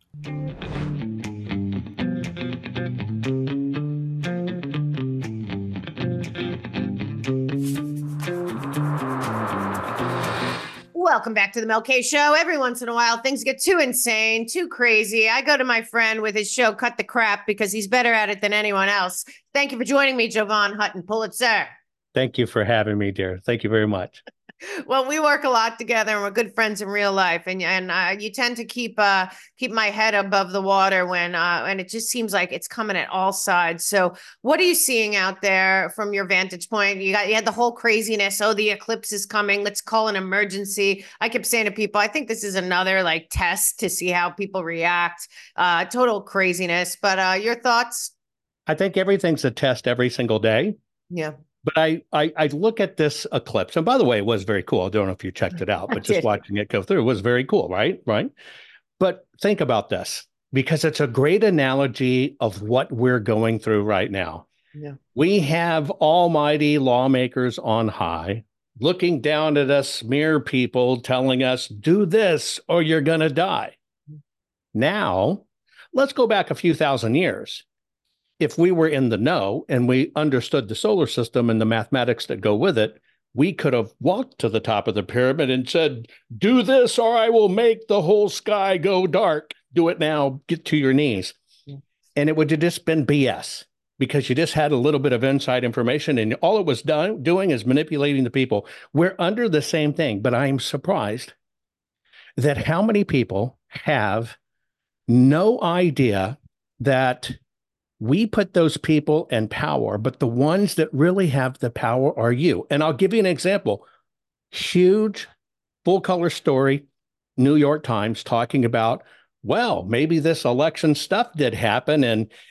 Welcome back to the Mel K Show. Every once in a while, things get too insane, too crazy. I go to my friend with his show, Cut the Crap, because he's better at it than anyone else. Thank you for joining me, Jovan Hutton Pulitzer. Thank you for having me, dear. Thank you very much. Well, we work a lot together, and we're good friends in real life. And you tend to keep my head above the water when and it just seems like it's coming at all sides. So, what are you seeing out there from your vantage point? You had the whole craziness. Oh, the eclipse is coming. Let's call an emergency. I kept saying to people, I think this is another like test to see how people react. Total craziness. But your thoughts? I think everything's a test every single day. Yeah. But I look at this eclipse, and by the way, it was very cool. I don't know if you checked it out, but just watching it go through was very cool, right? Right. But think about this because it's a great analogy of what we're going through right now. Yeah. We have almighty lawmakers on high looking down at us mere people telling us, do this or you're going to die. Now, let's go back a few thousand years. If we were in the know and we understood the solar system and the mathematics that go with it, we could have walked to the top of the pyramid and said, do this or I will make the whole sky go dark. Do it now, get to your knees. Yeah. And it would have just been BS because you just had a little bit of inside information and all it was doing is manipulating the people. We're under the same thing, but I'm surprised that how many people have no idea that we put those people in power, but the ones that really have the power are you. And I'll give you an example. Huge full color story, New York Times talking about, well, maybe this election stuff did happen.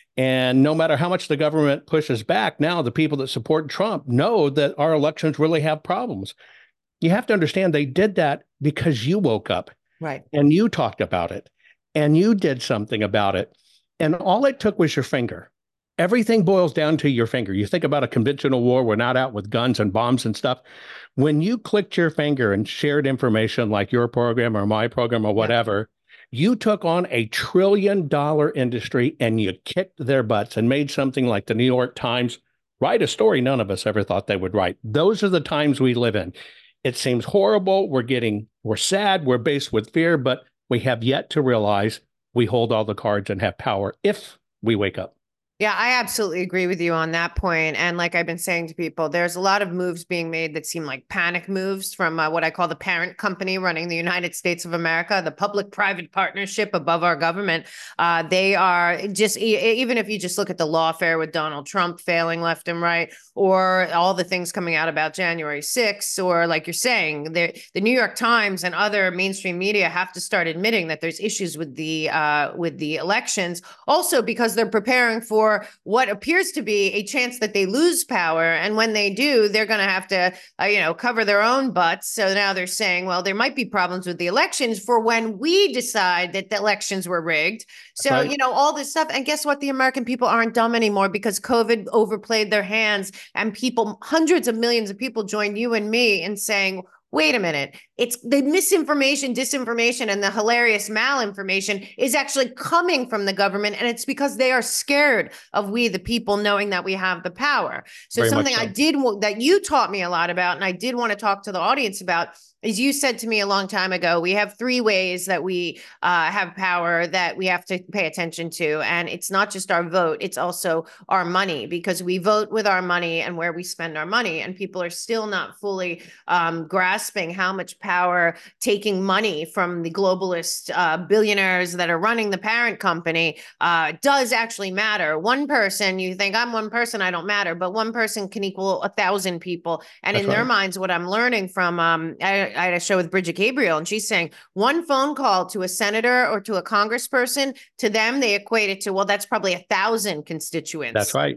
And no matter how much the government pushes back, now the people that support Trump know that our elections really have problems. You have to understand they did that because you woke up. Right. And you talked about it and you did something about it. And all it took was your finger. Everything boils down to your finger. You think about a conventional war, we're not out with guns and bombs and stuff. When you clicked your finger and shared information like your program or my program or whatever, you took on $1 trillion industry and you kicked their butts and made something like the New York Times write a story none of us ever thought they would write. Those are the times we live in. It seems horrible. We're sad. We're based with fear, but we have yet to realize we hold all the cards and have power if we wake up. Yeah, I absolutely agree with you on that point. And like I've been saying to people, there's a lot of moves being made that seem like panic moves from what I call the parent company running the United States of America, the public-private partnership above our government. They are just, even if you just look at the lawfare with Donald Trump failing left and right, or all the things coming out about January 6th, or like you're saying, the New York Times and other mainstream media have to start admitting that there's issues with the elections, also because they're preparing for what appears to be a chance that they lose power. And when they do, they're going to have to, cover their own butts. So now they're saying, well, there might be problems with the elections for when we decide that the elections were rigged. So, right. All this stuff. And guess what? The American people aren't dumb anymore because COVID overplayed their hands and people, hundreds of millions of people joined you and me in saying, wait a minute, it's the misinformation, disinformation, and the hilarious malinformation is actually coming from the government. And it's because they are scared of we, the people, knowing that we have the power. So Very something much so. I did that you taught me a lot about, and I did want to talk to the audience about, is you said to me a long time ago, we have 3 ways that we have power that we have to pay attention to. And it's not just our vote, it's also our money, because we vote with our money and where we spend our money. And people are still not fully grasping how much power taking money from the globalist billionaires that are running the parent company does actually matter. One person, you think I'm one person, I don't matter, but one person can equal 1,000 people. And that's in their minds, what I'm learning from, I had a show with Bridget Gabriel, and she's saying one phone call to a senator or to a congressperson, to them, they equate it to, well, that's probably 1,000 constituents. That's right.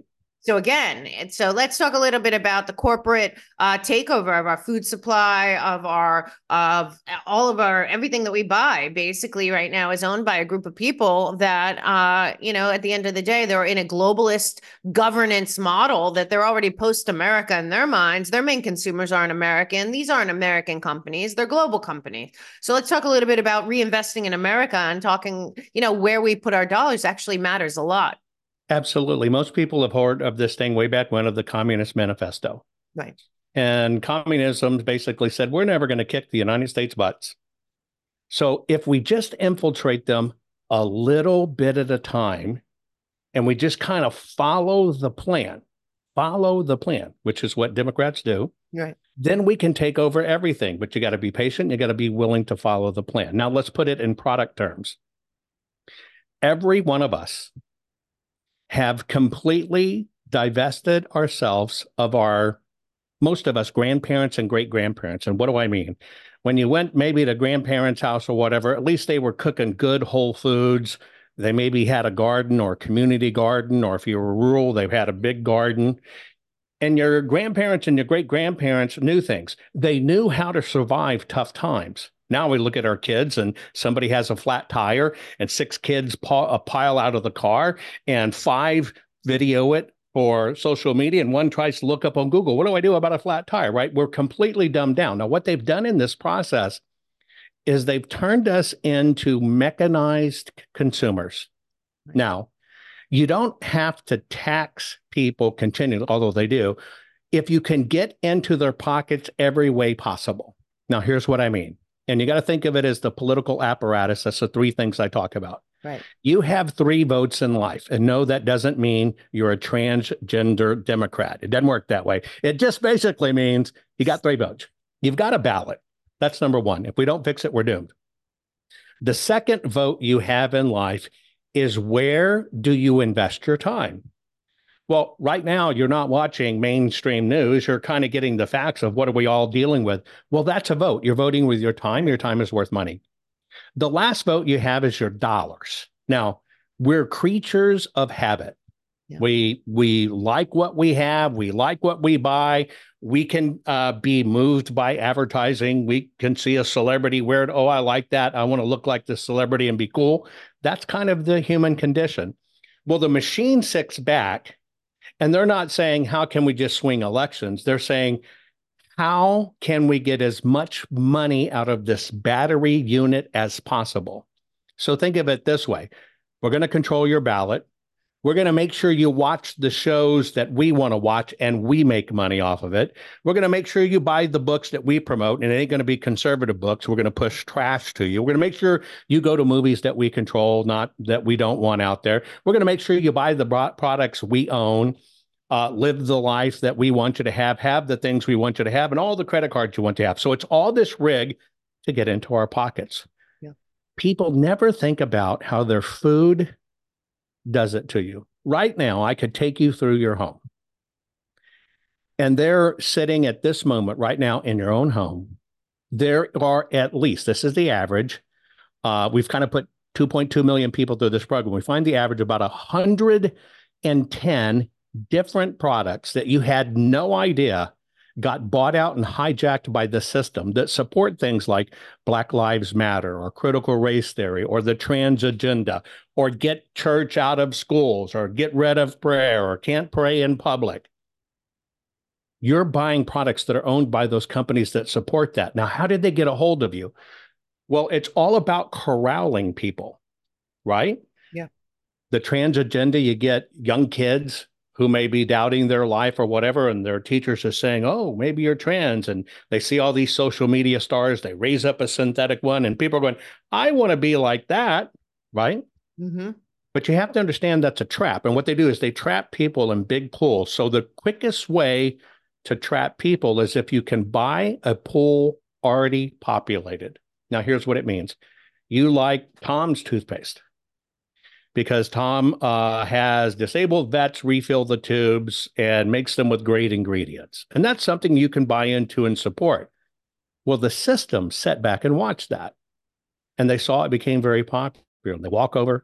So again, so let's talk a little bit about the corporate takeover of our food supply, of all of our everything that we buy. Basically, right now is owned by a group of people that, at the end of the day, they're in a globalist governance model that they're already post-America in their minds. Their main consumers aren't American. These aren't American companies. They're global companies. So let's talk a little bit about reinvesting in America and talking, where we put our dollars actually matters a lot. Absolutely. Most people have heard of this thing way back when, of the Communist Manifesto. Right. And communism basically said, we're never going to kick the United States butts. So if we just infiltrate them a little bit at a time, and we just kind of follow the plan, which is what Democrats do, Right. then we can take over everything. But you got to be patient. You got to be willing to follow the plan. Now, let's put it in product terms. Every one of us have completely divested ourselves of most of us, grandparents and great grandparents. And what do I mean? When you went maybe to grandparents' house or whatever, at least they were cooking good whole foods. They maybe had a garden or a community garden, or if you were rural, they had a big garden. And your grandparents and your great grandparents knew things. They knew how to survive tough times. Now we look at our kids and somebody has a flat tire and 6 kids pile out of the car and 5 video it for social media and 1 tries to look up on Google. What do I do about a flat tire, right? We're completely dumbed down. Now, what they've done in this process is they've turned us into mechanized consumers. Right. Now, you don't have to tax people continually, although they do, if you can get into their pockets every way possible. Now, here's what I mean. And you got to think of it as the political apparatus. That's the 3 things I talk about. Right. You have 3 votes in life. And no, that doesn't mean you're a transgender Democrat. It doesn't work that way. It just basically means you got 3 votes. You've got a ballot. That's number 1. If we don't fix it, we're doomed. The second vote you have in life is, where do you invest your time? Well, right now, you're not watching mainstream news. You're kind of getting the facts of what are we all dealing with. Well, that's a vote. You're voting with your time. Your time is worth money. The last vote you have is your dollars. Now, we're creatures of habit. Yeah. We like what we have. We like what we buy. We can be moved by advertising. We can see a celebrity wear it. Oh, I like that. I want to look like the celebrity and be cool. That's kind of the human condition. Well, the machine sits back, and they're not saying, how can we just swing elections? They're saying, how can we get as much money out of this battery unit as possible? So think of it this way. We're going to control your ballot. We're going to make sure you watch the shows that we want to watch and we make money off of it. We're going to make sure you buy the books that we promote, and it ain't going to be conservative books. We're going to push trash to you. We're going to make sure you go to movies that we control, not that we don't want out there. We're going to make sure you buy the products we own, live the life that we want you to have the things we want you to have, and all the credit cards you want to have. So it's all this rig to get into our pockets. Yeah. People never think about how their food does it to you. Right now, I could take you through your home. And they're sitting at this moment right now in your own home. There are at least, this is the average. We've kind of put 2.2 million people through this program. We find the average about 110 different products that you had no idea got bought out and hijacked by the system that support things like Black Lives Matter or critical race theory or the trans agenda or get church out of schools or get rid of prayer or can't pray in public. You're buying products that are owned by those companies that support that. Now, how did they get a hold of you? Well, it's all about corralling people, right? Yeah. The trans agenda, you get young kids who may be doubting their life or whatever, and their teachers are saying, oh, maybe you're trans, and they see all these social media stars, they raise up a synthetic one, and people are going, I want to be like that, right? Mm-hmm. But you have to understand that's a trap, and what they do is they trap people in big pools. So the quickest way to trap people is if you can buy a pool already populated. Now, here's what it means. You like Tom's toothpaste, because Tom has disabled vets refill the tubes and makes them with great ingredients. And that's something you can buy into and support. Well, the system sat back and watched that. And they saw it became very popular. They walk over,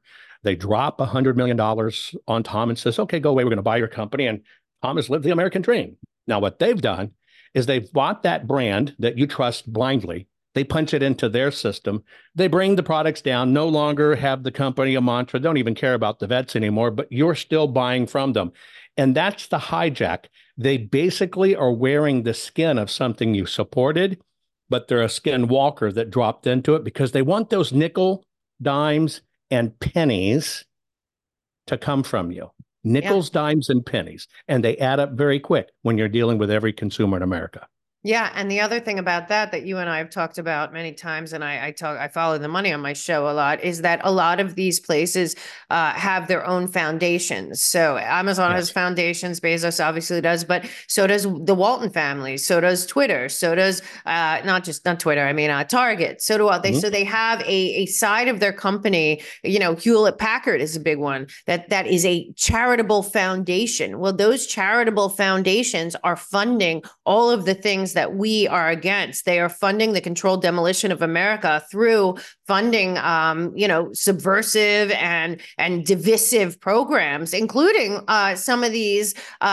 They drop $100 million on Tom and says, okay, go away. We're going to buy your company. And Tom has lived the American dream. Now, what they've done is they've bought that brand that you trust blindly. They punch it into their system. They bring the products down, no longer have the company a mantra, don't even care about the vets anymore, but you're still buying from them. And that's the hijack. They basically are wearing the skin of something you supported, but they're a skin walker that dropped into it because they want those nickel, dimes, and pennies to come from you. Nickels, dimes, and pennies. And they add up very quick when you're dealing with every consumer in America. Yeah. And the other thing about that you and I have talked about many times, and I follow the money on my show a lot, is that a lot of these places have their own foundations. So Amazon has foundations, Bezos obviously does, but so does the Walton family. So does Twitter. So does not Twitter. I mean, Target. So do they. So they have a side of their company. You know, Hewlett Packard is a big one that is a charitable foundation. Well, those charitable foundations are funding all of the things that we are against. They are funding the controlled demolition of America through funding, subversive and divisive programs, including some of these,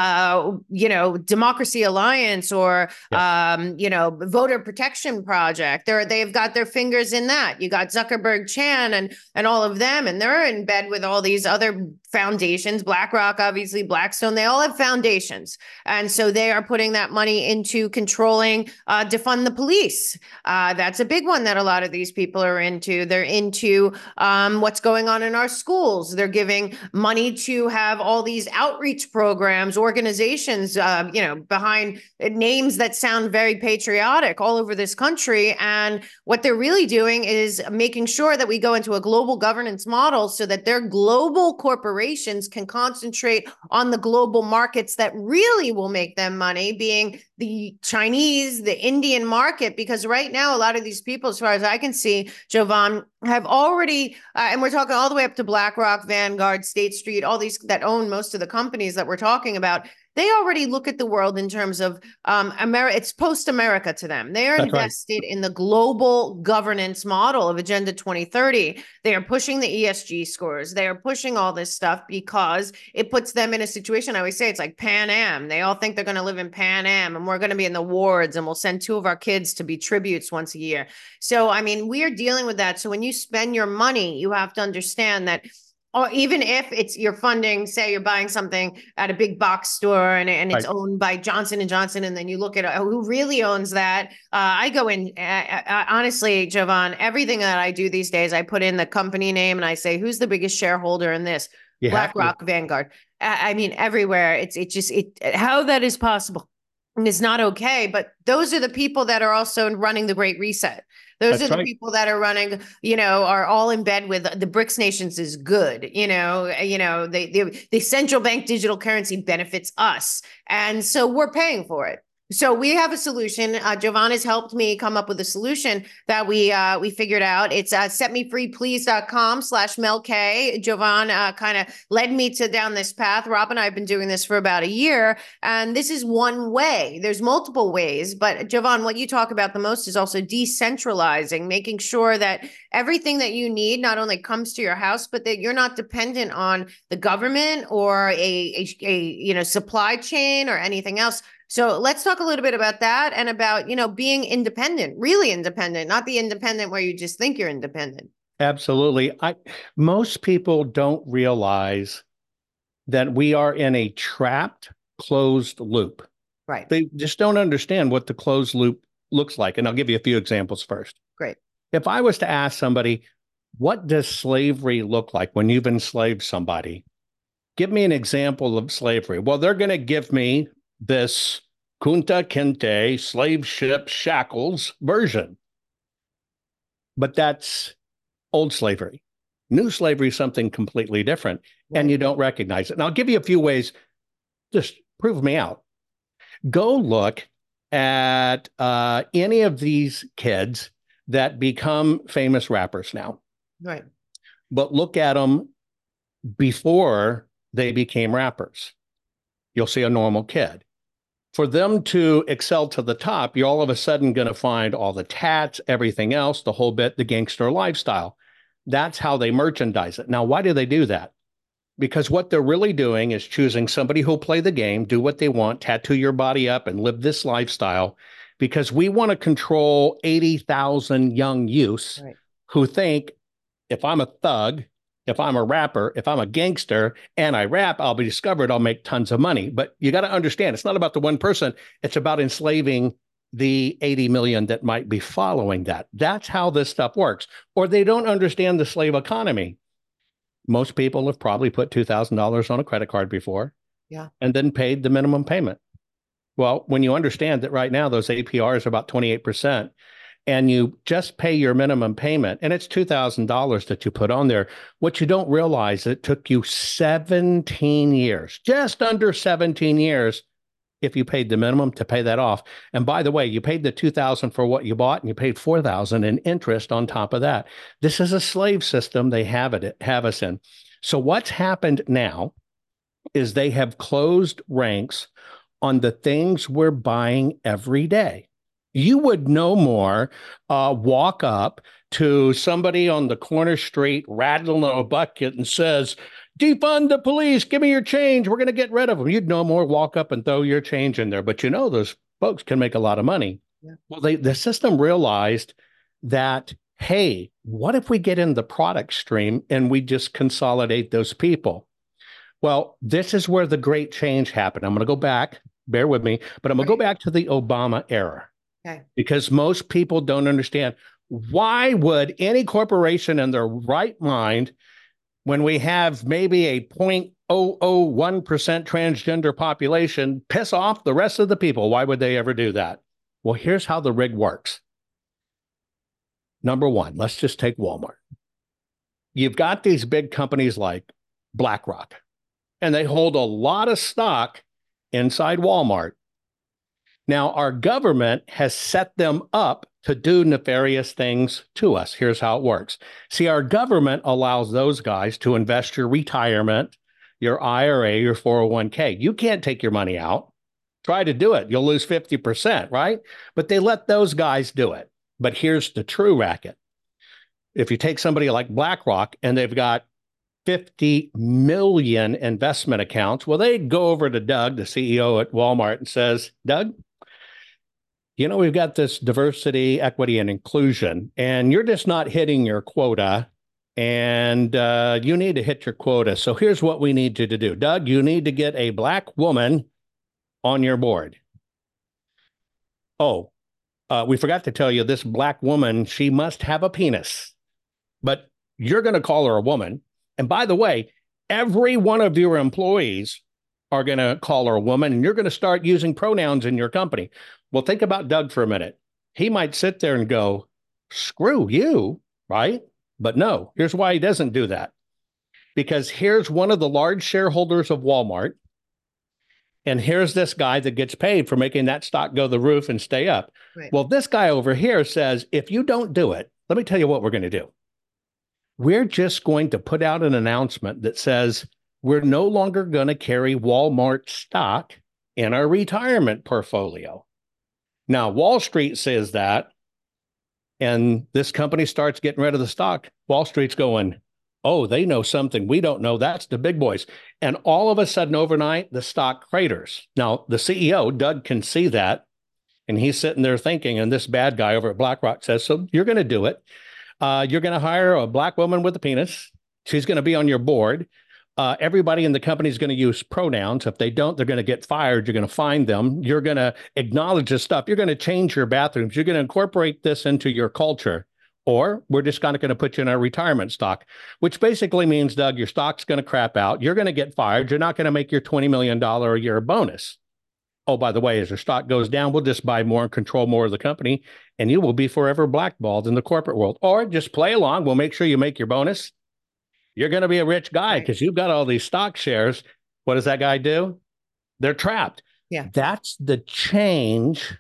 Democracy Alliance or, Voter Protection Project. They've got their fingers in that. You got Zuckerberg, Chan, and all of them, and they're in bed with all these other foundations. BlackRock, obviously, Blackstone. They all have foundations, and so they are putting that money into controlling, defund the police. That's a big one that a lot of these people are into. They're into what's going on in our schools. They're giving money to have all these outreach programs, organizations, behind names that sound very patriotic all over this country. And what they're really doing is making sure that we go into a global governance model so that their global corporations can concentrate on the global markets that really will make them money, being the Chinese, the Indian market, because right now, a lot of these people, as far as I can see, Jovan, have already, and we're talking all the way up to BlackRock, Vanguard, State Street, all these that own most of the companies that we're talking about. They already look at the world in terms of America. It's post-America to them. They are invested in the global governance model of Agenda 2030. They are pushing the ESG scores. They are pushing all this stuff because it puts them in a situation. I always say it's like Pan Am. They all think they're going to live in Pan Am, and we're going to be in the wards, and we'll send 2 of our kids to be tributes once a year. So, I mean, we are dealing with that. So when you spend your money, you have to understand that, or even if it's you're funding, say you're buying something at a big box store and it's owned by Johnson & Johnson, and then you look at who really owns that. I go in, honestly, Jovan, everything that I do these days, I put in the company name and I say, who's the biggest shareholder in this? BlackRock, Vanguard. I mean, everywhere. It's just how that is possible. And it's not okay, but those are the people that are also running the Great Reset. Those are the people that are running, are all in bed with the BRICS nations is good. The central bank digital currency benefits us. And so we're paying for it. So we have a solution. Jovan has helped me come up with a solution that we figured out. It's setmefreeplease.com/Mel K. Jovan kind of led me down this path. Rob and I have been doing this for about a year, and this is one way. There's multiple ways, but Jovan, what you talk about the most is also decentralizing, making sure that everything that you need not only comes to your house, but that you're not dependent on the government or a supply chain or anything else. So let's talk a little bit about that and about, being independent, really independent, not the independent where you just think you're independent. Absolutely. Most people don't realize that we are in a trapped, closed loop. Right. They just don't understand what the closed loop looks like. And I'll give you a few examples first. Great. If I was to ask somebody, what does slavery look like when you've enslaved somebody? Give me an example of slavery. Well, they're going to give me this Kunta Kinte slave ship shackles version. But that's old slavery. New slavery is something completely different, and you don't recognize it. And I'll give you a few ways. Just prove me out. Go look at any of these kids that become famous rappers now. Right. But look at them before they became rappers. You'll see a normal kid. For them to excel to the top, you're all of a sudden going to find all the tats, everything else, the whole bit, the gangster lifestyle. That's how they merchandise it. Now, why do they do that? Because what they're really doing is choosing somebody who'll play the game, do what they want, tattoo your body up, and live this lifestyle. Because we want to control 80,000 young youths who think if I'm a thug, if I'm a rapper, if I'm a gangster and I rap, I'll be discovered, I'll make tons of money. But you got to understand, it's not about the one person, it's about enslaving the 80 million that might be following that. That's how this stuff works. Or they don't understand the slave economy. Most people have probably put $2,000 on a credit card before, and then paid the minimum payment. Well, when you understand that right now those APRs are about 28%, and you just pay your minimum payment, and it's $2,000 that you put on there, what you don't realize, it took you 17 years, just under 17 years, if you paid the minimum to pay that off. And by the way, you paid the $2,000 for what you bought, and you paid $4,000 in interest on top of that. This is a slave system they have us in. So what's happened now is they have closed ranks on the things we're buying every day. You would no more walk up to somebody on the corner street, rattling a bucket and says, defund the police, give me your change, we're going to get rid of them. You'd no more walk up and throw your change in there. But you know, those folks can make a lot of money. Well, the system realized that, hey, what if we get in the product stream and we just consolidate those people? Well, this is where the great change happened. I'm going to go back, bear with me, but I'm going to go back to the Obama era. Because most people don't understand, why would any corporation in their right mind, when we have maybe a 0.001% transgender population, piss off the rest of the people? Why would they ever do that? Well, here's how the rig works. Number one, let's just take Walmart. You've got these big companies like BlackRock, and they hold a lot of stock inside Walmart. Now, our government has set them up to do nefarious things to us. Here's how it works. See, our government allows those guys to invest your retirement, your IRA, your 401k. You can't take your money out. Try to do it. You'll lose 50%, right? But they let those guys do it. But here's the true racket. If you take somebody like BlackRock and they've got 50 million investment accounts, well, they go over to Doug, the CEO at Walmart, and says, Doug, you know, we've got this diversity, equity, and inclusion, and you're just not hitting your quota, and you need to hit your quota. So here's what we need you to do. Doug, you need to get a Black woman on your board. Oh, we forgot to tell you, this Black woman, she must have a penis, but you're going to call her a woman. And by the way, every one of your employees are going to call her a woman, and you're going to start using pronouns in your company. Well, think about Doug for a minute. He might sit there and go, screw you, right? But no, here's why he doesn't do that. Because here's one of the large shareholders of Walmart, and here's this guy that gets paid for making that stock go the roof and stay up. Right. Well, this guy over here says, if you don't do it, let me tell you what we're going to do. We're just going to put out an announcement that says we're no longer going to carry Walmart stock in our retirement portfolio. Now, Wall Street says that, and this company starts getting rid of the stock. Wall Street's going, oh, they know something we don't know. That's the big boys. And all of a sudden, overnight, the stock craters. Now, the CEO, Doug, can see that, and he's sitting there thinking, and this bad guy over at BlackRock says, so you're going to do it. You're going to hire a Black woman with a penis. She's going to be on your board. Everybody in the company is going to use pronouns. If they don't, they're going to get fired. You're going to find them. You're going to acknowledge this stuff. You're going to change your bathrooms. You're going to incorporate this into your culture. Or we're just kind of going to put you in our retirement stock, which basically means, Doug, your stock's going to crap out. You're going to get fired. You're not going to make your $20 million a year bonus. Oh, by the way, as your stock goes down, we'll just buy more and control more of the company, and you will be forever blackballed in the corporate world. Or just play along. We'll make sure you make your bonus. You're going to be a rich guy because you've got all these stock shares. What does that guy do? They're trapped. Yeah. That's the change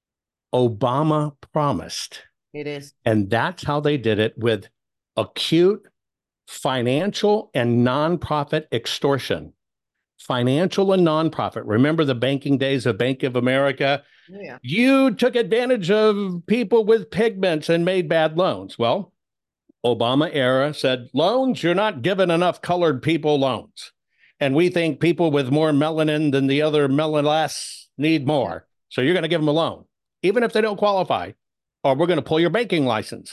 Obama promised. It is. And that's how they did it, with acute financial and nonprofit extortion. Financial and nonprofit. Remember the banking days of Bank of America? Oh, yeah. You took advantage of people with pigments and made bad loans. Well, Obama era said, loans, you're not giving enough colored people loans. And we think people with more melanin than the other melanin need more. So you're going to give them a loan, even if they don't qualify, or we're going to pull your banking license.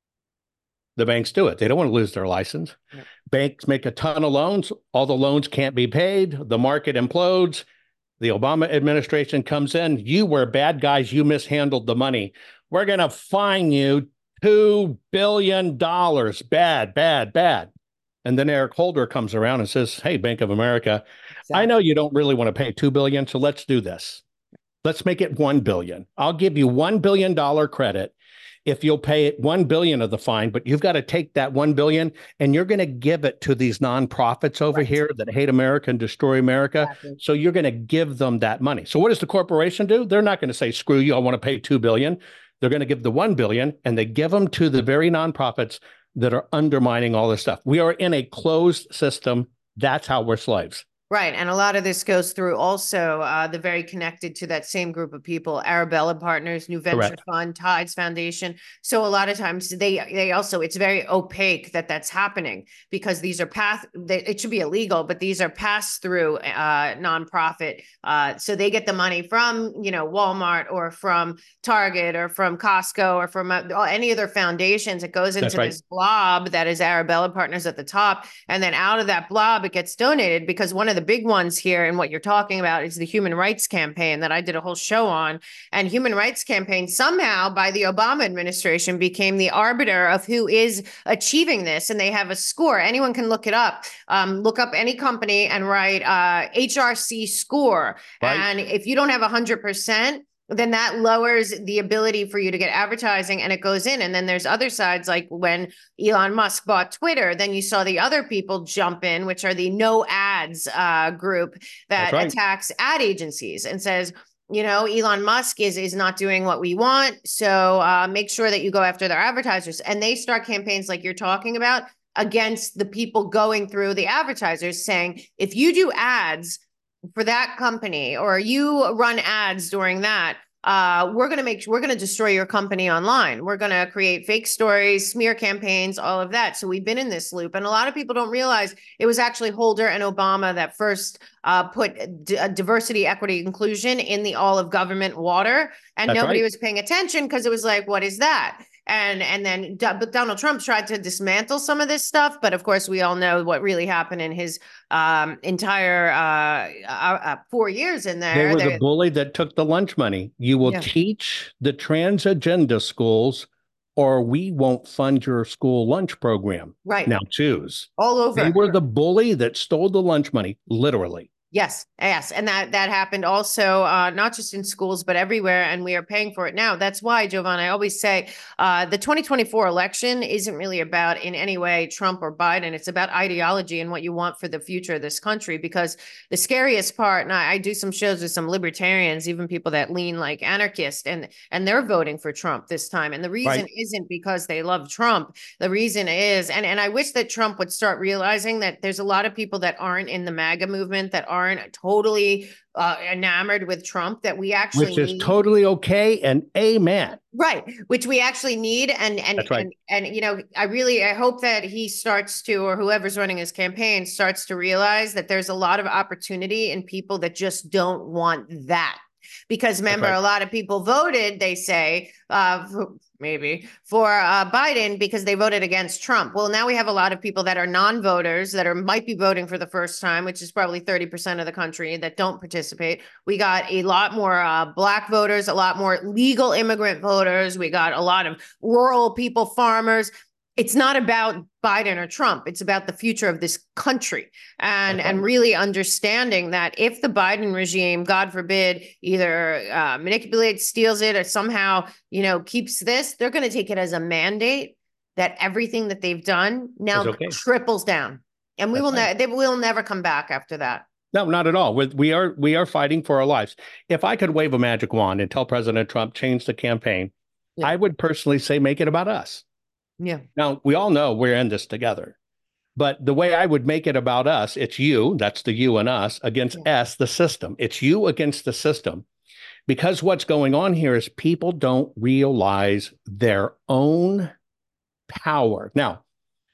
The banks do it. They don't want to lose their license. Yeah. Banks make a ton of loans. All the loans can't be paid. The market implodes. The Obama administration comes in. You were bad guys. You mishandled the money. We're going to fine you $2 billion. Bad, bad, bad. And then Eric Holder comes around and says, hey, Bank of America, exactly. I know you don't really want to pay $2 billion, so let's do this. Let's make it $1 billion. I'll give you $1 billion credit if you'll pay $1 billion of the fine, but you've got to take that $1 billion and you're going to give it to these nonprofits over here that hate America and destroy America. Exactly. So you're going to give them that money. So what does the corporation do? They're not going to say, screw you, I want to pay $2 billion. They're going to give the $1 billion, and they give them to the very nonprofits that are undermining all this stuff. We are in a closed system. That's how we're slaves. Right. And a lot of this goes through also the very connected to that same group of people, Arabella Partners, New Venture Correct. Fund, Tides Foundation. So a lot of times they also, it's very opaque that that's happening because these are it should be illegal, but these are pass through nonprofit. So they get the money from, Walmart or from Target or from Costco or from any other foundations. It goes into this blob that is Arabella Partners at the top. And then out of that blob, it gets donated because one of the big ones here and what you're talking about is the Human Rights Campaign that I did a whole show on. And Human Rights Campaign somehow by the Obama administration became the arbiter of who is achieving this. And they have a score. Anyone can look it up. Look up any company and write HRC score. Right. And if you don't have 100%, then that lowers the ability for you to get advertising and it goes in. And then there's other sides, like when Elon Musk bought Twitter, then you saw the other people jump in, which are the no ads group that attacks ad agencies and says, Elon Musk is not doing what we want. So make sure that you go after their advertisers. And they start campaigns like you're talking about against the people going through the advertisers saying, if you do ads for that company or you run ads during that, we're going to destroy your company online. We're going to create fake stories, smear campaigns, all of that. So we've been in this loop. And a lot of people don't realize it was actually Holder and Obama that first put diversity, equity, inclusion in the all of government water. And That's nobody was paying attention because it was like, what is that? And then Donald Trump tried to dismantle some of this stuff. But of course, we all know what really happened in his entire 4 years in there. They were the bully that took the lunch money. You will teach the trans agenda schools or we won't fund your school lunch program. Right. Now choose. All over. They were the bully that stole the lunch money, literally. Yes. And that happened also, not just in schools, but everywhere. And we are paying for it now. That's why, Jovan, I always say the 2024 election isn't really about in any way Trump or Biden. It's about ideology and what you want for the future of this country. Because the scariest part, and I do some shows with some libertarians, even people that lean like anarchist, and they're voting for Trump this time. And the reason isn't because they love Trump. The reason is, and I wish that Trump would start realizing that there's a lot of people that aren't in the MAGA movement, that aren't totally enamored with Trump, that we actually which is totally okay and amen. Right, which we actually need. And I hope that he starts to, or whoever's running his campaign starts to realize that there's a lot of opportunity in people that just don't want that. Because remember, a lot of people voted, they say, maybe for Biden because they voted against Trump. Well, now we have a lot of people that are non-voters that might be voting for the first time, which is probably 30% of the country that don't participate. We got a lot more Black voters, a lot more legal immigrant voters. We got a lot of rural people, farmers. It's not about Biden or Trump. It's about the future of this country and really understanding that if the Biden regime, God forbid, either manipulates, steals it, or somehow, keeps this, they're going to take it as a mandate that everything that they've done now triples down. And they will never come back after that. No, not at all. We are fighting for our lives. If I could wave a magic wand and tell President Trump, change the campaign, I would personally say, make it about us. Yeah. Now, we all know we're in this together, but the way I would make it about us, it's you, that's the you and us, against us, the system. It's you against the system. Because what's going on here is people don't realize their own power. Now,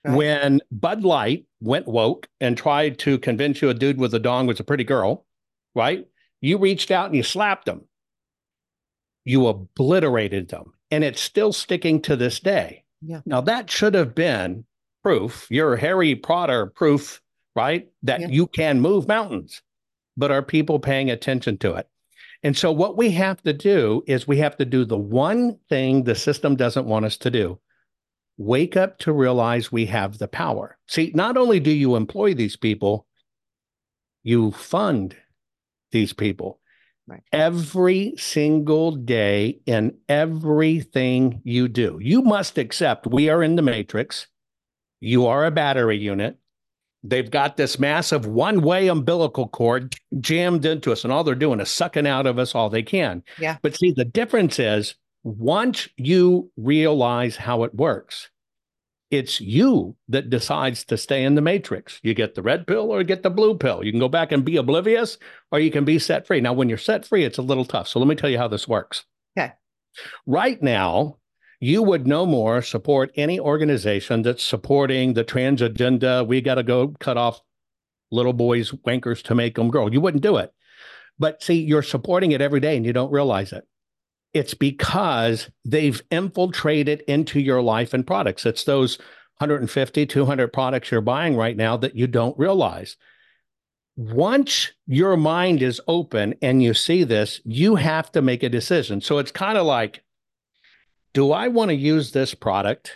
Right. When Bud Light went woke and tried to convince you a dude with a dong was a pretty girl, right? You reached out and you slapped them. You obliterated them. And it's still sticking to this day. Yeah. Now, that should have been proof. You're Harry Potter proof, right? That Yeah. you can move mountains. But are people paying attention to it? And so, what we have to do is we have to do the one thing the system doesn't want us to do: wake up to realize we have the power. See, not only do you employ these people, you fund these people. Right. Every single day in everything you do. You must accept we are in the matrix. You are a battery unit. They've got this massive one-way umbilical cord jammed into us, and all they're doing is sucking out of us all they can. Yeah. But see, the difference is once you realize how it works, it's you that decides to stay in the matrix. You get the red pill or you get the blue pill. You can go back and be oblivious, or you can be set free. Now, when you're set free, it's a little tough. So let me tell you how this works. Okay. Right now, you would no more support any organization that's supporting the trans agenda. We got to go cut off little boys' wankers to make them grow. You wouldn't do it. But see, you're supporting it every day and you don't realize it. It's because they've infiltrated into your life and products. It's those 150, 200 products you're buying right now that you don't realize. Once your mind is open and you see this, you have to make a decision. So it's kind of like, do I want to use this product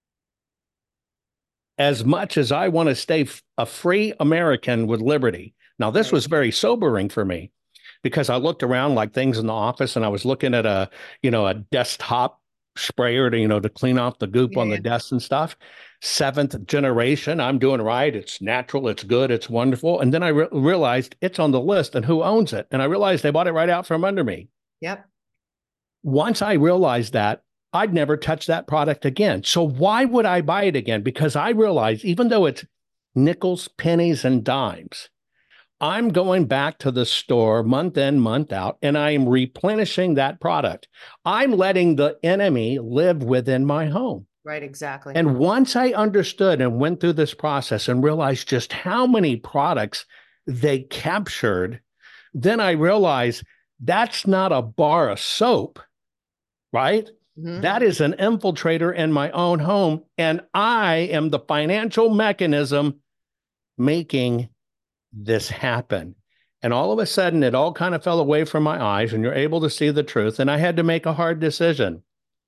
as much as I want to stay a free American with liberty? Now, this was very sobering for me because I looked around like things in the office and I was looking at a desktop sprayer to clean off the goop on the desk and stuff. Seventh generation, I'm doing right. It's natural. It's good. It's wonderful. And then I realized it's on the list and who owns it. And I realized they bought it right out from under me. Yep. Once I realized that, I'd never touch that product again. So why would I buy it again? Because I realize even though it's nickels, pennies, and dimes, I'm going back to the store month in, month out, and I am replenishing that product. I'm letting the enemy live within my home. Right, exactly. And once I understood and went through this process and realized just how many products they captured, then I realized that's not a bar of soap, right? Mm-hmm. That is an infiltrator in my own home, and I am the financial mechanism making this happen. And all of a sudden, it all kind of fell away from my eyes, and you're able to see the truth. And I had to make a hard decision.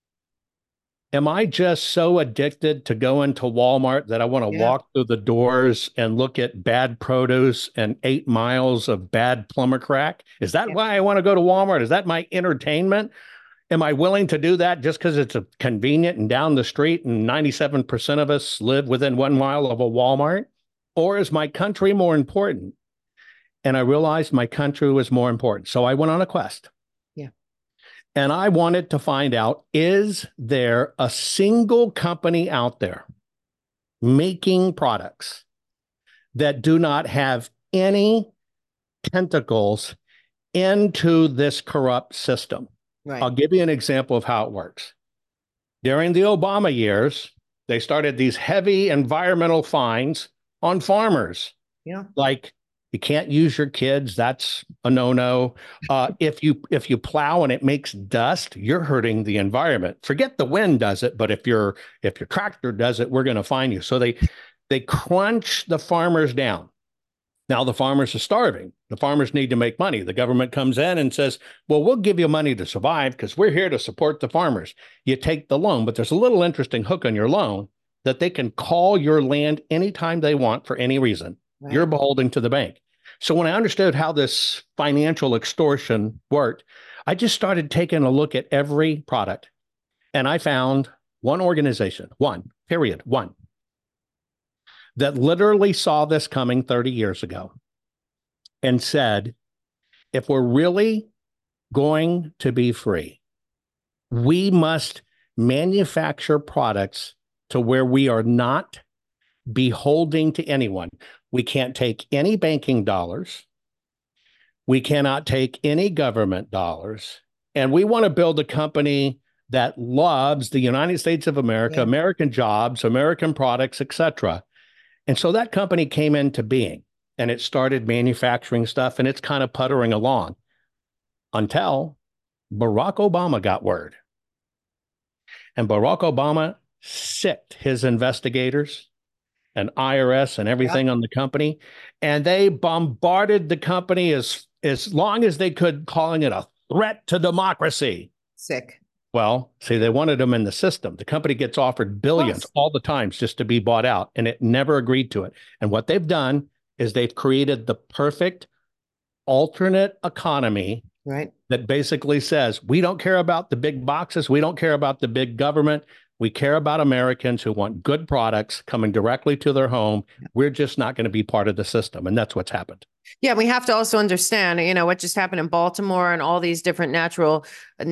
Am I just so addicted to going to Walmart that I want to walk through the doors and look at bad produce and 8 miles of bad plumber crack? Is that why I want to go to Walmart? Is that my entertainment? Am I willing to do that just because it's convenient and down the street and 97% of us live within 1 mile of a Walmart? Or is my country more important? And I realized my country was more important. So I went on a quest. Yeah. And I wanted to find out, is there a single company out there making products that do not have any tentacles into this corrupt system? Right. I'll give you an example of how it works. During the Obama years, they started these heavy environmental fines on farmers. Yeah. Like, you can't use your kids. That's a no-no. If you plow and it makes dust, you're hurting the environment. Forget the wind does it, but if your tractor does it, we're going to fine you. So they crunch the farmers down. Now the farmers are starving. The farmers need to make money. The government comes in and says, well, we'll give you money to survive because we're here to support the farmers. You take the loan, but there's a little interesting hook on your loan that they can call your land anytime they want for any reason. Right. You're beholden to the bank. So when I understood how this financial extortion worked, I just started taking a look at every product. And I found one organization, one, that literally saw this coming 30 years ago and said, if we're really going to be free, we must manufacture products to where we are not beholden to anyone. We can't take any banking dollars. We cannot take any government dollars. And we want to build a company that loves the United States of America, Yeah. American jobs, American products, etc. And so that company came into being and it started manufacturing stuff and it's kind of puttering along until Barack Obama got word. And Barack Obama sicked his investigators and IRS and Yep. everything on the company. And they bombarded the company as long as they could, calling it a threat to democracy. Sick. Well, see, they wanted them in the system. The company gets offered billions all the times just to be bought out, and it never agreed to it. And what they've done is they've created the perfect alternate economy, right, that basically says, we don't care about the big boxes. We don't care about the big government. We care about Americans who want good products coming directly to their home. We're just not going to be part of the system. And that's what's happened. Yeah, we have to also understand, what just happened in Baltimore and all these different natural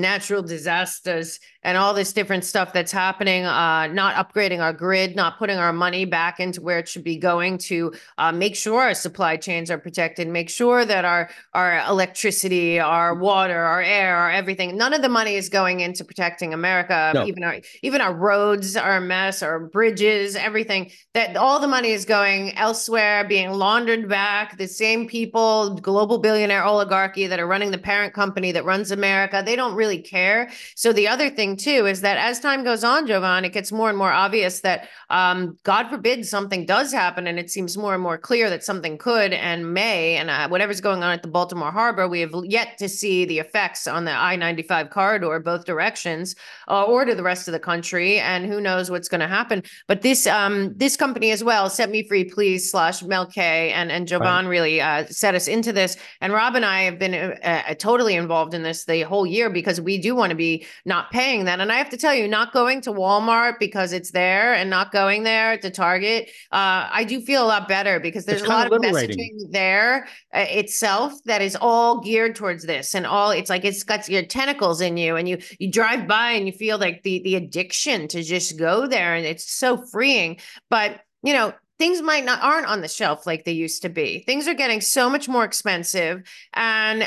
disasters and all this different stuff that's happening, not upgrading our grid, not putting our money back into where it should be going to make sure our supply chains are protected, make sure that our electricity, our water, our air, our everything, none of the money is going into protecting America. No. Even our roads are a mess, our bridges, everything, that all the money is going elsewhere, being laundered back. The same people, global billionaire oligarchy that are running the parent company that runs America, they don't really care. So the other thing too is that as time goes on, Jovan, it gets more and more obvious that God forbid something does happen, and it seems more and more clear that something could and may, and whatever's going on at the Baltimore Harbor, we have yet to see the effects on the I-95 corridor, both directions, or to the rest of the country, and who knows what's going to happen. But this company as well, Set Me Free Please / Mel K, and Jovan really set us into this. And Rob and I have been totally involved in this the whole year because we do want to be not paying that. And I have to tell you, not going to Walmart because it's there and not going there to Target, I do feel a lot better because there's a lot of messaging there itself that is all geared towards this, and all it's like it's got your tentacles in you, and you drive by and you feel like the addiction to just go there, and it's so freeing. But things aren't on the shelf like they used to be. Things are getting so much more expensive, and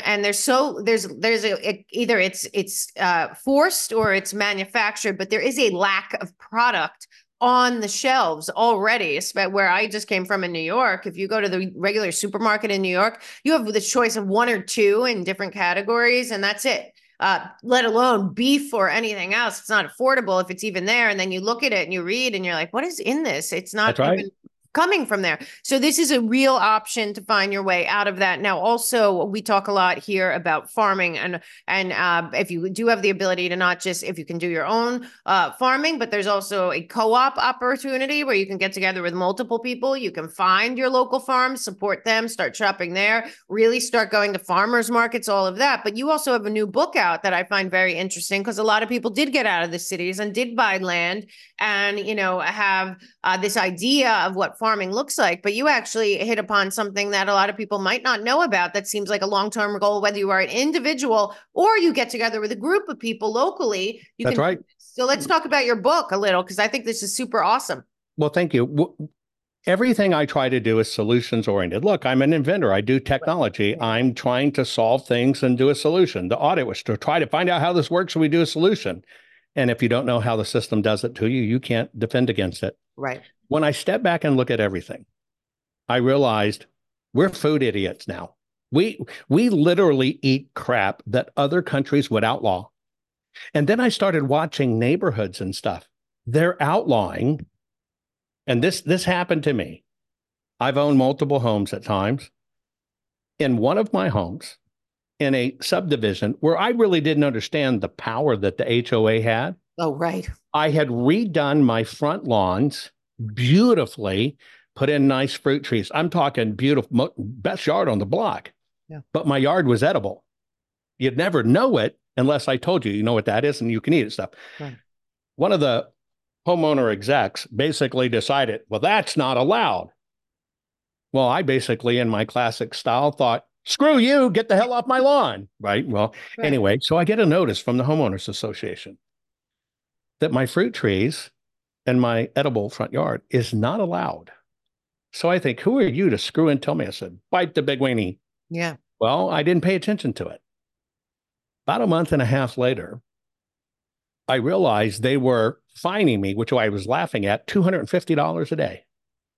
either it's forced or it's manufactured, but there is a lack of product on the shelves already. Where I just came from in New York, if you go to the regular supermarket in New York, you have the choice of one or two in different categories, and that's it. Let alone beef or anything else. It's not affordable if it's even there. And then you look at it and you read and you're like, what is in this? It's not even coming from there. So this is a real option to find your way out of that. Now, also, we talk a lot here about farming, and if you do have the ability to not just, if you can do your own farming, but there's also a co-op opportunity where you can get together with multiple people. You can find your local farms, support them, start shopping there, really start going to farmers markets, all of that. But you also have a new book out that I find very interesting, because a lot of people did get out of the cities and did buy land and, have this idea of what farming looks like, but you actually hit upon something that a lot of people might not know about that seems like a long-term goal, whether you are an individual or you get together with a group of people locally. That's right. So let's talk about your book a little, because I think this is super awesome. Well, thank you. Everything I try to do is solutions oriented. Look, I'm an inventor. I do technology. I'm trying to solve things and do a solution. The audit was to try to find out how this works, so we do a solution. And if you don't know how the system does it to you, you can't defend against it. Right. When I step back and look at everything, I realized we're food idiots now. We literally eat crap that other countries would outlaw. And then I started watching neighborhoods and stuff. They're outlawing. And this happened to me. I've owned multiple homes at times. In one of my homes, in a subdivision where I really didn't understand the power that the HOA had. Oh, right. I had redone my front lawns beautifully, put in nice fruit trees. I'm talking beautiful, best yard on the block. Yeah. But my yard was edible. You'd never know it unless I told you, you know what that is, and you can eat it stuff. Right. One of the homeowner execs basically decided, well, that's not allowed. Well, I basically, in my classic style, thought, screw you, get the hell off my lawn. Right. Well, anyway, so I get a notice from the homeowners association that my fruit trees and my edible front yard is not allowed. So I think, who are you to screw and tell me? I said, bite the big weenie. Yeah. Well, I didn't pay attention to it. About a month and a half later, I realized they were fining me, which I was laughing at, $250 a day.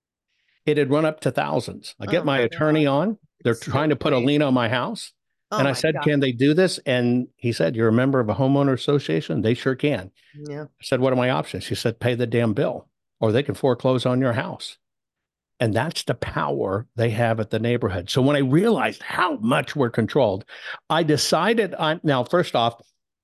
It had run up to thousands. I Oh get my my attorney God. on. They're It's so trying to put a lien crazy. on my house. Oh And I my said, God. can they do this? And he said, you're a member of a homeowner association? They sure can. Yeah. I said, what are my options? She said, pay the damn bill or they can foreclose on your house. And that's the power they have at the neighborhood. So when I realized how much we're controlled, I decided now, first off,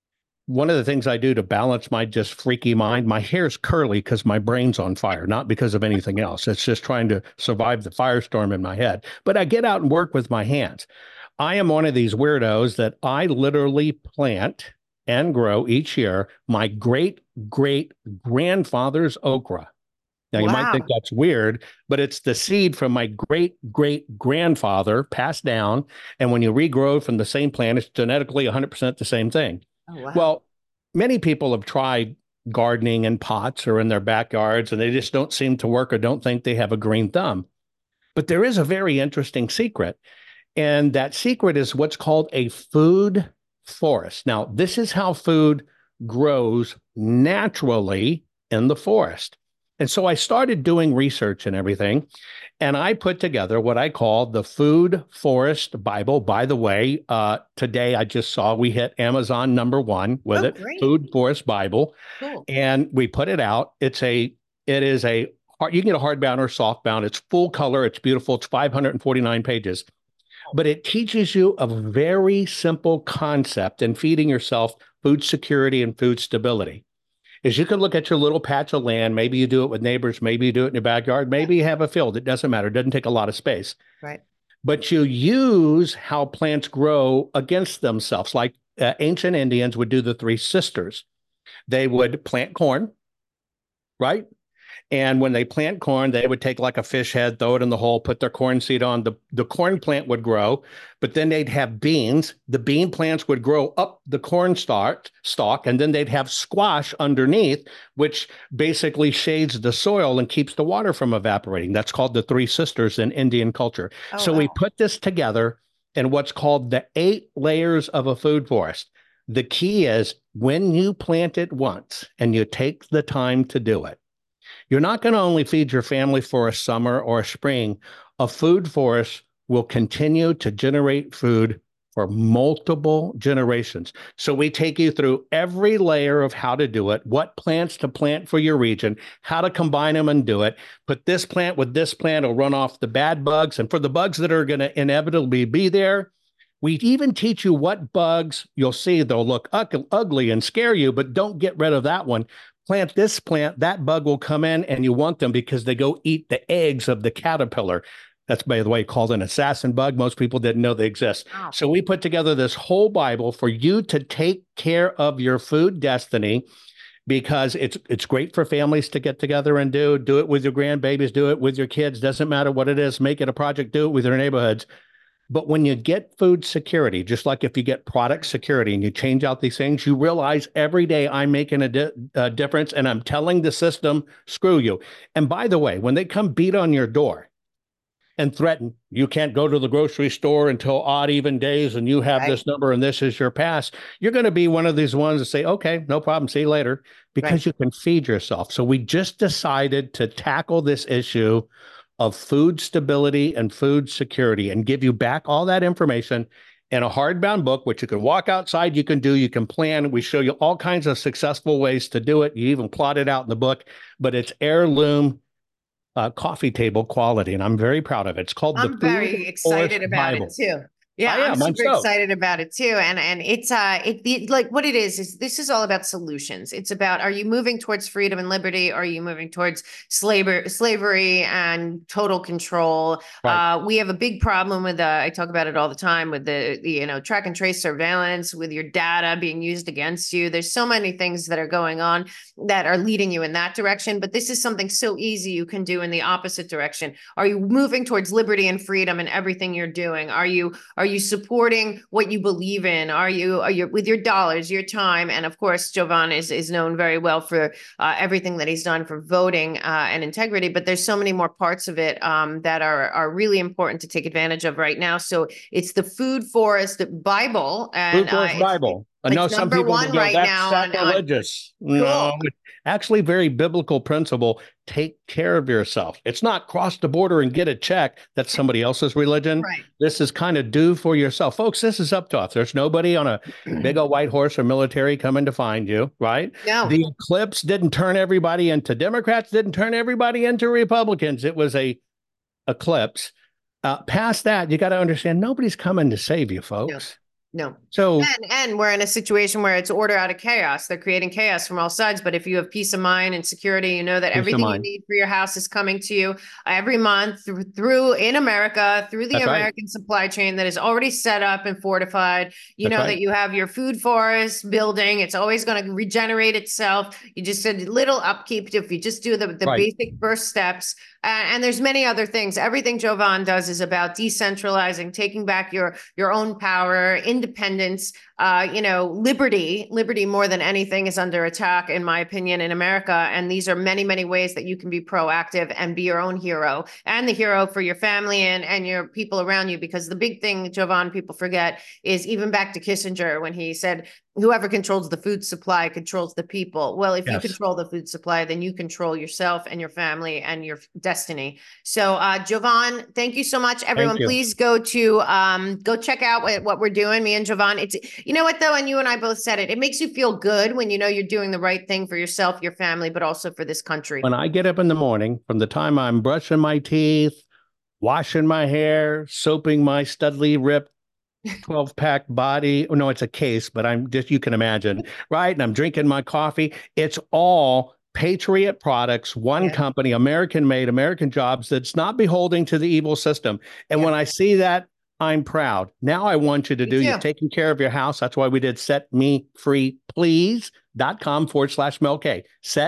one of the things I do to balance my just freaky mind, my hair's curly because my brain's on fire, not because of anything else. It's just trying to survive the firestorm in my head. But I get out and work with my hands. I am one of these weirdos that I literally plant and grow each year my great great grandfather's okra. Now, you might think Wow. that's weird, but it's the seed from my great great grandfather passed down. And when you regrow from the same plant, it's genetically 100% the same thing. Oh wow. Well, many people have tried gardening in pots or in their backyards, and they just don't seem to work or don't think they have a green thumb. But there is a very interesting secret. And that secret is what's called a food forest. Now, this is how food grows naturally in the forest. And so I started doing research and everything, and I put together what I call the Food Forest Bible. By the way, today I just saw we hit Amazon #1 with Oh, it, great. Food Forest Bible, Cool. and we put it out. It is a you can get a hardbound or softbound. It's full color. It's beautiful. It's 549 pages, but it teaches you a very simple concept in feeding yourself food security and food stability. Is you can look at your little patch of land. Maybe you do it with neighbors. Maybe you do it in your backyard. Yeah. Maybe you have a field. It doesn't matter. It doesn't take a lot of space. Right. But you use how plants grow against themselves. Like ancient Indians would do the three sisters. They would plant corn, right? And when they plant corn, they would take like a fish head, throw it in the hole, put their corn seed on. The corn plant would grow, but then they'd have beans. The bean plants would grow up the corn stalk, and then they'd have squash underneath, which basically shades the soil and keeps the water from evaporating. That's called the Three Sisters in Indian culture. Oh So we wow. put this together in what's called the 8 layers of a food forest. The key is when you plant it once and you take the time to do it, you're not going to only feed your family for a summer or a spring. A food forest will continue to generate food for multiple generations. So we take you through every layer of how to do it, what plants to plant for your region, how to combine them and do it. Put this plant with this plant will run off the bad bugs. And for the bugs that are going to inevitably be there, we even teach you what bugs you'll see. They'll look ugly and scare you, but don't get rid of that one. Plant this plant, that bug will come in and you want them because they go eat the eggs of the caterpillar. That's, by the way, called an assassin bug. Most people didn't know they exist. Wow. So we put together this whole Bible for you to take care of your food destiny because it's great for families to get together and do it with your grandbabies, do it with your kids. Doesn't matter what it is, make it a project, do it with your neighborhoods. But when you get food security, just like if you get product security and you change out these things, you realize every day I'm making a difference and I'm telling the system, screw you. And by the way, when they come beat on your door and threaten, you can't go to the grocery store until odd even days and you have Right. this number and this is your pass, you're going to be one of these ones that say, okay, no problem, see you later, Right. because you can feed yourself. So we just decided to tackle this issue of food stability and food security and give you back all that information in a hardbound book, which you can walk outside, you can do, you can plan. We show you all kinds of successful ways to do it. You even plot it out in the book, but it's heirloom coffee table quality. And I'm very proud of it. It's called the I'm Food very Forest excited about it Bible. too. Yeah, I I'm am. I'm super stoked. excited about it too. And it's like what it is this is all about solutions. It's about, are you moving towards freedom and liberty? Or are you moving towards slavery and total control? Right. We have a big problem with I talk about it all the time with the track and trace surveillance, with your data being used against you. There's so many things that are going on that are leading you in that direction. But this is something so easy you can do in the opposite direction. Are you moving towards liberty and freedom in everything you're doing? Are you supporting what you believe in? Are you with your dollars, your time? And of course, Jovan is known very well for everything that he's done for voting and integrity. But there's so many more parts of it that are really important to take advantage of right now. So it's the Food Forest Bible, and Food Forest Bible. No, It's some number people would one go, right that's now on sacrilegious. No, cool. actually, very biblical principle. Take care of yourself. It's not cross the border and get a check. That's somebody else's religion. Right. This is kind of do for yourself. Folks, this is up to us. There's nobody on a big old white horse or military coming to find you, right? No. The eclipse didn't turn everybody into Democrats, didn't turn everybody into Republicans. It was a eclipse. Past that, you got to understand nobody's coming to save you, No. folks. No. So, And we're in a situation where it's order out of chaos. They're creating chaos from all sides. But if you have peace of mind and security, you know that peace of everything you mind. need for your house is coming to you every month through in America, through the That's right. American supply chain that is already set up and fortified. You That's know right. that you have your food forest building. It's always going to regenerate itself. You just said little upkeep if you just do the Right. basic first steps. And there's many other things. Everything Jovan does is about decentralizing, taking back your own power, independence, liberty more than anything is under attack, in my opinion, in America. And these are many, many ways that you can be proactive and be your own hero and the hero for your family and your people around you. Because the big thing, Jovan, people forget is even back to Kissinger when he said, whoever controls the food supply controls the people. Well, if you control the food supply, then you control yourself and your family and your destiny. So, Jovan, thank you so much. Everyone, please go check out what we're doing, me and Jovan. It's, you know what, though, and you and I both said it, it makes you feel good when you know you're doing the right thing for yourself, your family, but also for this country. When I get up in the morning, from the time I'm brushing my teeth, washing my hair, soaping my studly ripped 12-pack body. Oh, no, it's a case, but I'm just, you can imagine, right? And I'm drinking my coffee. It's all Patriot products, one company, American made, American jobs that's not beholding to the evil system. And when I see that, I'm proud. Now I want you to do, you're taking care of your house. That's why we did setmefreeplease.com/Mel K.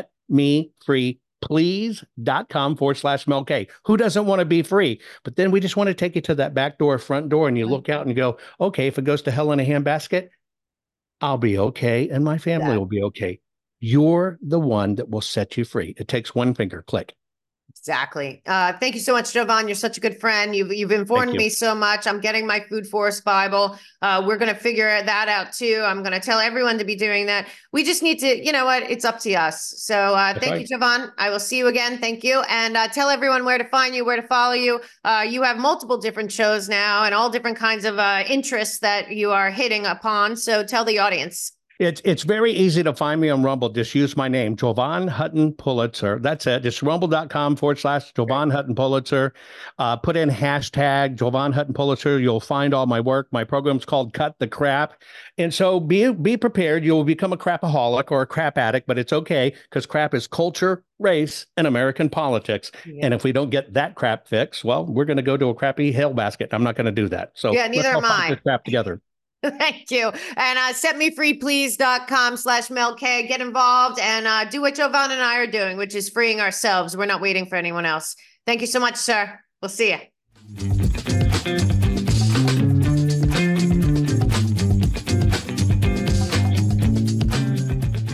Setmefreeplease.com/Mel K. Who doesn't want to be free? But then we just want to take you to that back door, front door, and you look out and you go, okay, if it goes to hell in a handbasket, I'll be okay. And my family will be okay. You're the one that will set you free. It takes one finger, click. Exactly. Thank you so much, Jovan. You're such a good friend. You've informed me so much. I'm getting my Food Forest Bible. We're going to figure that out too. I'm going to tell everyone to be doing that. We just need to, you know what? It's up to us. So thank you, Jovan. I will see you again. Thank you. And tell everyone where to find you, where to follow you. You have multiple different shows now and all different kinds of interests that you are hitting upon. So tell the audience. It's very easy to find me on Rumble. Just use my name, Jovan Hutton Pulitzer. That's it. Just rumble.com/Jovan Hutton Pulitzer. Put in hashtag Jovan Hutton Pulitzer. You'll find all my work. My program's called Cut the Crap. And so be prepared. You'll become a crapaholic or a crap addict, but it's okay because crap is culture, race, and American politics. And if we don't get that crap fixed, well, we're going to go to a crappy hell basket. I'm not going to do that. So neither am I. This crap together. Thank you. And setmefreeplease.com/Mel K. Get involved and do what Jovan and I are doing, which is freeing ourselves. We're not waiting for anyone else. Thank you so much, sir. We'll see you.